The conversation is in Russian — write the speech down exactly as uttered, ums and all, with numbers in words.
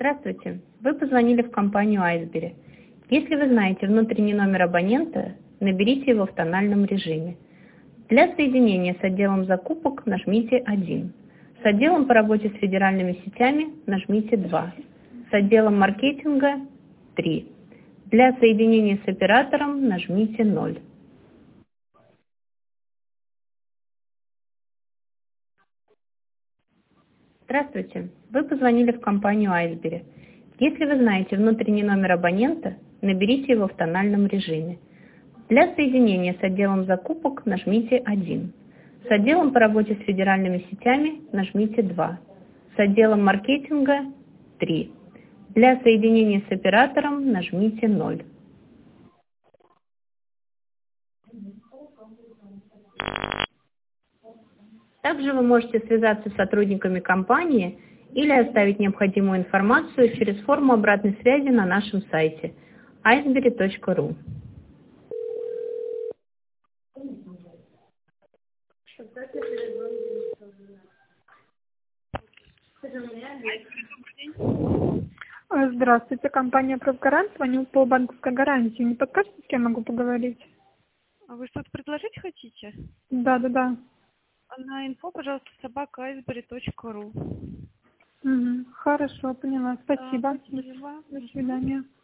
Здравствуйте. Вы позвонили в компанию Айсбери. Если вы знаете внутренний номер абонента, наберите его в тональном режиме. Для соединения с отделом закупок нажмите один. С отделом по работе с федеральными сетями нажмите два. С отделом маркетинга три. Для соединения с оператором нажмите ноль. Здравствуйте. Вы позвонили в компанию Айсбери. Если вы знаете внутренний номер абонента, наберите его в тональном режиме. Для соединения с отделом закупок нажмите один. С отделом по работе с федеральными сетями нажмите два. С отделом маркетинга три. Для соединения с оператором нажмите ноль. Также вы можете связаться с сотрудниками компании или оставить необходимую информацию через форму обратной связи на нашем сайте айсбери точка ру. Здравствуйте, компания «Профгарант». Звоню по банковской гарантии. Не подскажете, с кем могу поговорить? А вы что-то предложить хотите? Да, да, да. На инфо, пожалуйста, собака айсбери точка ру. Угу. Хорошо, поняла. Спасибо. Да, спасибо. До свидания.